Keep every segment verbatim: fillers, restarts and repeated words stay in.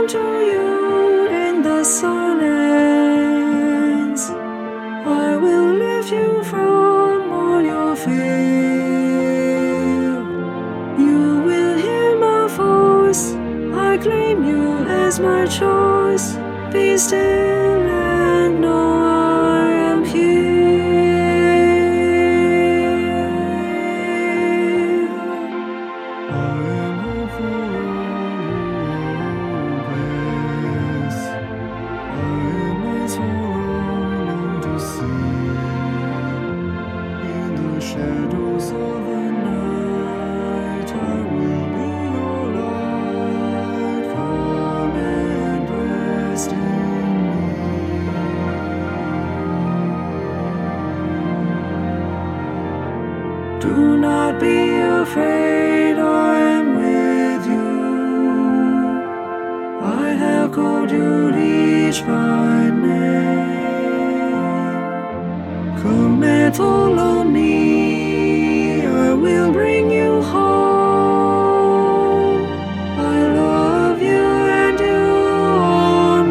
come to you in the silence. I will lift you from all your fear. You will hear my voice. I claim you as my choice. Be still and know I am here. I am hopeful, always. I am my sorrow to see. In the shadows of the night, I will be your light. Come and rest in me. Do not be afraid, I am with you. I have called you each by name. Come and follow me, I will bring you home. I love you and you are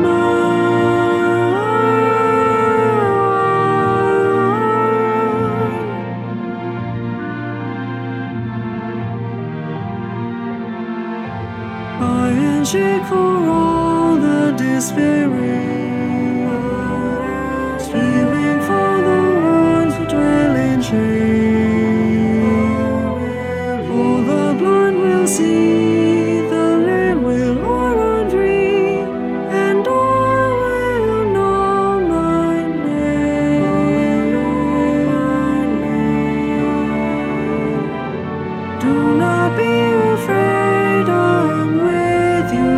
mine. I am sick for all the despairing, weeping for the ones who dwell in shame. All the blind will see, the lame will all run free, and all will know my name. Do not be afraid, I am with you.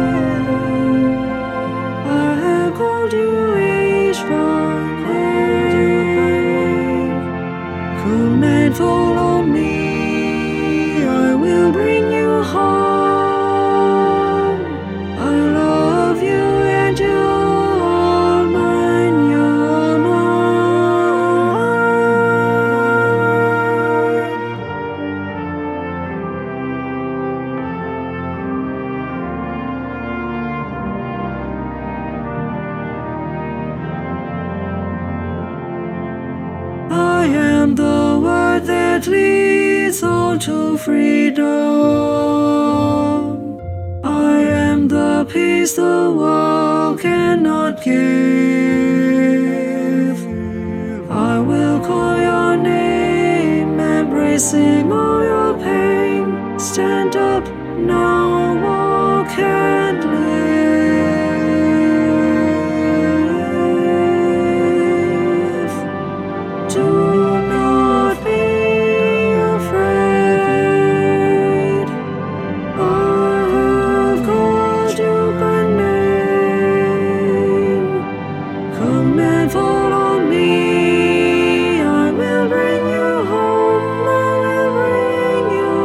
I have called you each by name. Come and follow me, I will bring you home. I love you and you are mine, you are mine. I am the word that leads all to freedom. I am the peace the world cannot give. I will call your name, embracing all your pain. Stand up now, walk and live. Do not be afraid. I have called you by name. Come and follow me. I will bring you home. I will bring you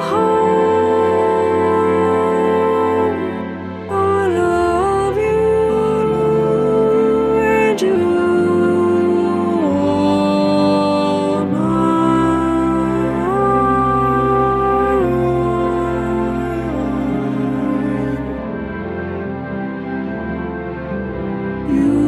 home. I love you, and you are mine. You